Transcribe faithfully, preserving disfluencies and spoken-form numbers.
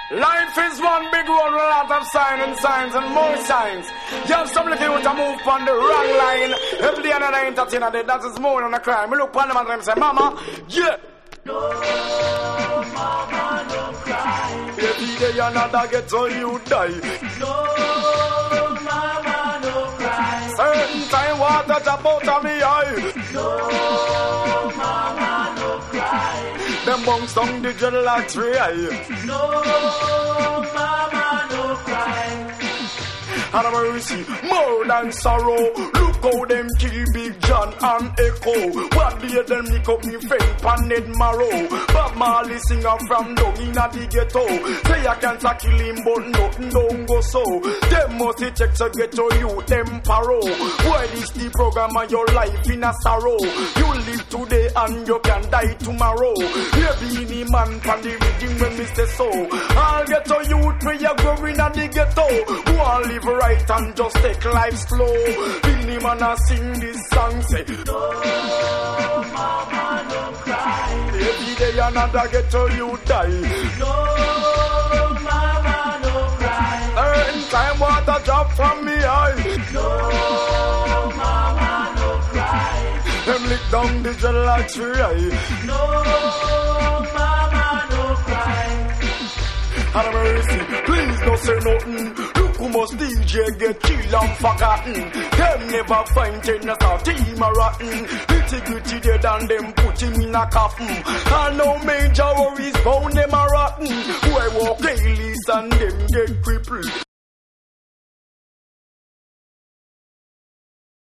Life is one big one with a lot of signs and signs and more signs. Just some little you to move on the wrong line. Every day another entertainer there, that is more than a crime. We look on them and say, Mama, yeah. No, Mama, no cry. Every day another get so you die. No, Mama, no cry. Certain time water drop out of me eye. No, Mama, no cry. Them bunks down the dreadlocks tree. No, Mama, no cry. And mercy, more than sorrow. Look how them kill Big John and Echo. What day them lick up me faint paned marrow. Bob Marley singer from down in the ghetto. Say I can't kill him but nothing don't go so. Them must check to get to you, them paro. Why this the program of your life in a sorrow? You live today and you can die tomorrow. Maybe any man can the reading when me say so. I'll get to youth where you growing at the ghetto. Who all live right and just take life slow. Billy man a sing this song say, no, Mama, no cry. Every day another get to you die. No, Mama, no cry. Certain time water drop from me eye. No, Mama, no cry. Them lick down the dreadlock tree. No, Mama, no cry. And mercy, please don't say nothing. Look who must D J get killed and forgotten. Them never find tennis or team a rotten. Little gritty dead and them put him in a coffin. And no major worries bound them a rotten. Who I walk daily and them get crippled.